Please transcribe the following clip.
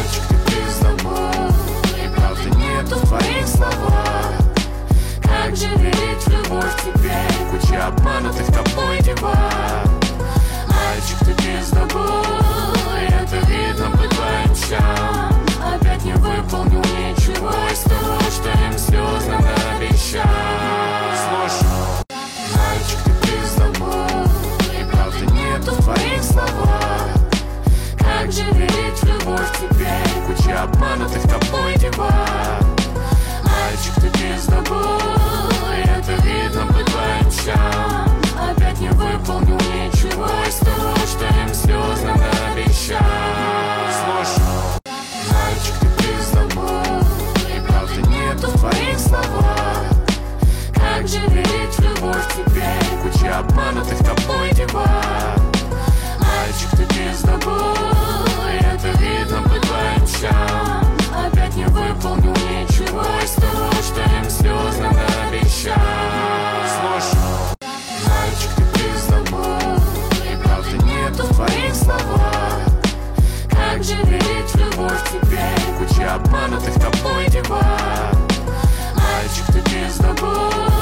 Мальчик, ты пиздобол, и правды нету в твоих словах. Как же верить в любовь теперь, куча обманутых тобой девах. Мальчик, ты пиздобол, и это видно по твоим щам. Опять не выполнил ничего из того, что им слезно наобещал. Слушай, мальчик, ты пиздобол, и правды нету в твоих словах. Как же верить в любовь теперь, куча обманутых тобой девах. Мальчик, ты пиздобол, и это видно по твоим щам. Опять не выполнил ничего из того, что им слезно наобещал. Слушай, мальчик, ты пиздобол, и правды нету в твоих словах. Как же верить в любовь теперь, куча обманутых тобой девах. Мальчик, ты пиздобол, и это видно по твоим щам. Опять не выполнил ничего из того, что им слезно наобещал. Слушай, мальчик, ты пиздобол, и правды нету в твоих словах. Как же верить в любовь теперь, куча обманутых тобой девах. Мальчик, ты пиздобол,